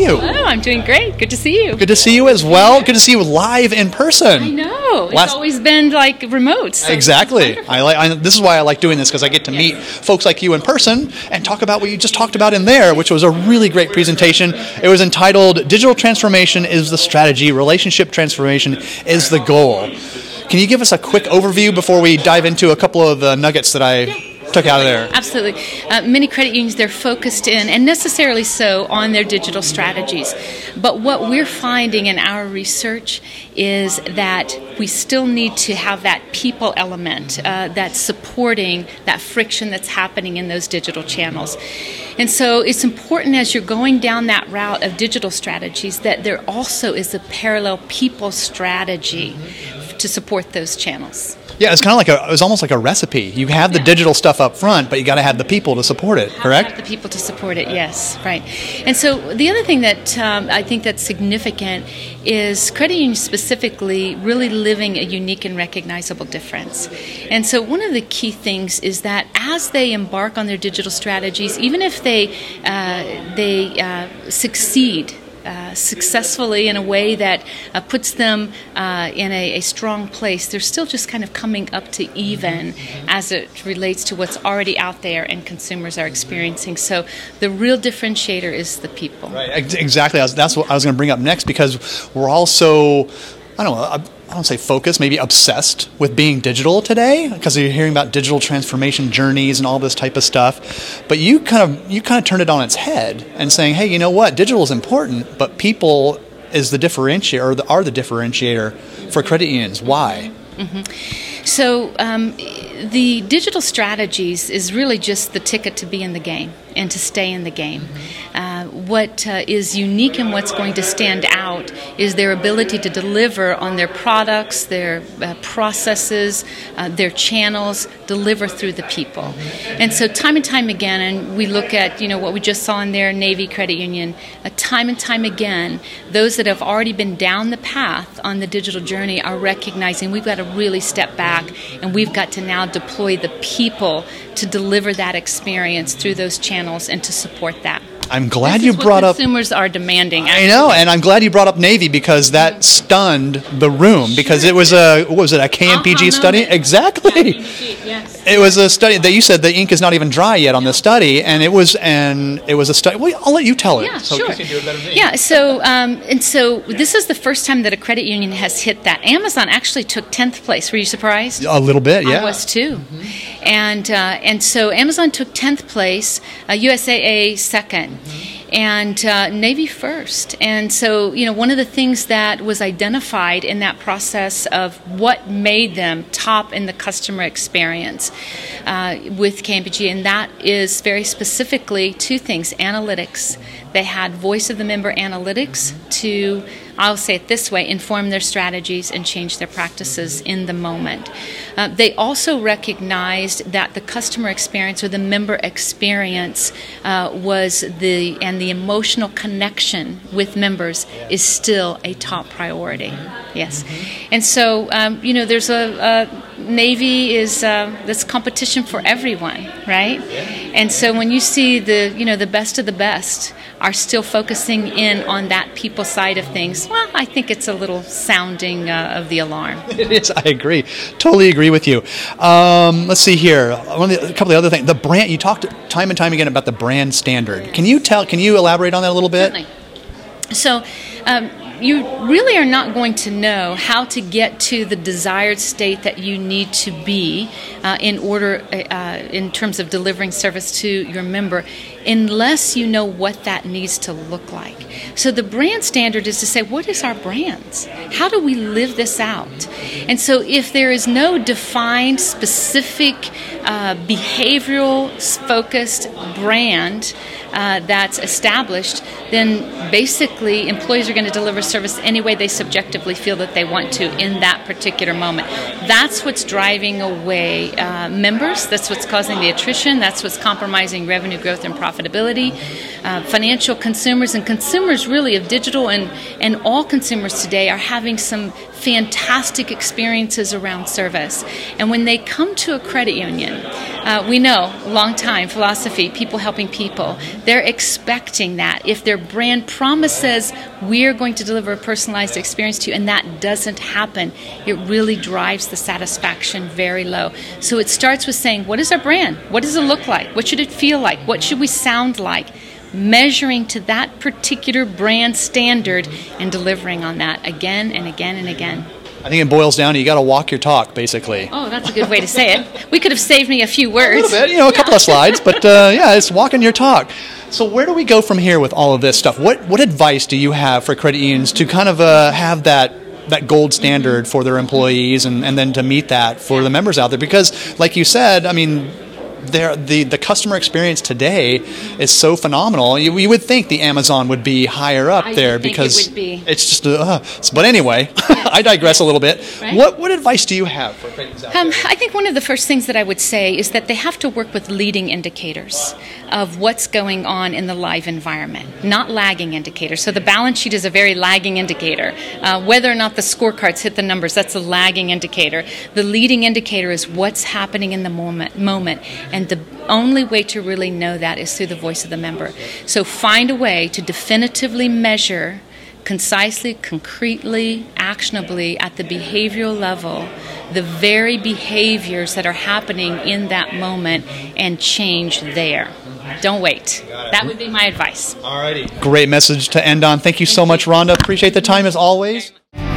you? Oh, I'm doing great. Good to see you. Good to see you as well. Good to see you live in person. I know. It's always been like remote. So exactly. This is why I like doing this, because I get to meet folks like you in person and talk about what you just talked about in there, which was a really great presentation. It was entitled "Digital Transformation is the Strategy, Relationship Transformation is the Goal." Can you give us a quick overview before we dive into a couple of the nuggets that I took out of there? Absolutely. Many credit unions, they're focused in, and necessarily so, on their digital strategies. But what we're finding in our research is that we still need to have that people element that's supporting that friction that's happening in those digital channels. And so it's important, as you're going down that route of digital strategies, that there also is a parallel people strategy to support those channels. Yeah, it's kind of like it was almost like a recipe. You have the digital stuff up front, but you got to have the people to support it, correct? Have the people to support it, yes, right. And so the other thing that I think that's significant is credit unions specifically really living a unique and recognizable difference. And so one of the key things is that as they embark on their digital strategies, even if they succeed successfully in a way that puts them in a strong place, they're still just kind of coming up to even as it relates to what's already out there and consumers are experiencing. So the real differentiator is the people. Right, exactly. That's what I was going to bring up next, because we're all so, I don't say focused, maybe obsessed with being digital today, because you're hearing about digital transformation journeys and all this type of stuff. But you kind of turned it on its head and saying, hey, you know what? Digital is important, but people is the differentiator, or are the differentiator for credit unions. Why? Mm-hmm. So the digital strategies is really just the ticket to be in the game and to stay in the game. What is unique and what's going to stand out is their ability to deliver on their products, their processes, their channels, deliver through the people. And so time and time again, and we look at what we just saw in there, Navy Credit Union, time and time again, those that have already been down the path on the digital journey are recognizing we've got to really step back, and we've got to now deploy the people to deliver that experience through those channels and to support that. I'm glad you brought up... consumers are demanding. I know, and I'm glad you brought up Navy, because that stunned the room, because it was a KMPG study? Exactly. KMPG, yes. It was a study that you said the ink is not even dry yet on the study, and it was a study. Well, I'll let you tell it. Yeah, sure. Yeah, so this is the first time that a credit union has hit that. Amazon actually took 10th place. Were you surprised? A little bit, yeah. I was too. Mm-hmm. And so Amazon took 10th place, USAA second. And Navy first. And so, one of the things that was identified in that process of what made them top in the customer experience with KMPG, and that is very specifically two things: analytics. They had voice of the member analytics to, I'll say it this way, inform their strategies and change their practices in the moment. They also recognized that the customer experience or the member experience was the emotional connection with members is still a top priority. Yes. And so, there's a Navy is this competition for everyone, right? And so when you see the best of the best are still focusing in on that people side of things, well, I think it's a little sounding of the alarm. It is. I agree. Totally agree with you. Let's see here. A couple of other things. The brand. You talked time and time again about the brand standard. Yes. Can you elaborate on that a little bit? Certainly. So, you really are not going to know how to get to the desired state that you need to be in terms of delivering service to your member unless you know what that needs to look like. So the brand standard is to say, what is our brands? How do we live this out? And so if there is no defined, specific, behavioral-focused brand that's established, then basically employees are going to deliver service any way they subjectively feel that they want to in that particular moment. That's what's driving away members. That's what's causing the attrition. That's what's compromising revenue growth and profitability. Financial consumers and consumers really of digital and all consumers today are having some fantastic experiences around service. And when they come to a credit union, we know, long time philosophy, people helping people, They're expecting that. If their brand promises we're going to deliver a personalized experience to you and that doesn't happen, it really drives the satisfaction very low. So it starts with saying, what is our brand? What does it look like? What should it feel like? What should we sound like? Measuring to that particular brand standard and delivering on that again and again and again. I think it boils down to you got to walk your talk, basically. Oh, that's a good way to say it. We could have saved me a few words. A little bit, a couple of slides, but it's walking your talk. So where do we go from here with all of this stuff? What advice do you have for credit unions to kind of have that gold standard for their employees and then to meet that for the members out there? Because, like you said, I mean, the customer experience today is so phenomenal. You would think the Amazon would be higher up there because it would be. It's just. But anyway, I digress a little bit. Right? What advice do you have for credit unions out there? I think one of the first things that I would say is that they have to work with leading indicators of what's going on in the live environment, not lagging indicators. So the balance sheet is a very lagging indicator. Whether or not the scorecards hit the numbers, that's a lagging indicator. The leading indicator is what's happening in the moment. And the only way to really know that is through the voice of the member. So find a way to definitively measure concisely, concretely, actionably at the behavioral level the very behaviors that are happening in that moment and change there. Don't wait. That would be my advice. All righty. Great message to end on. Thank you so much, Rhonda. Appreciate the time as always.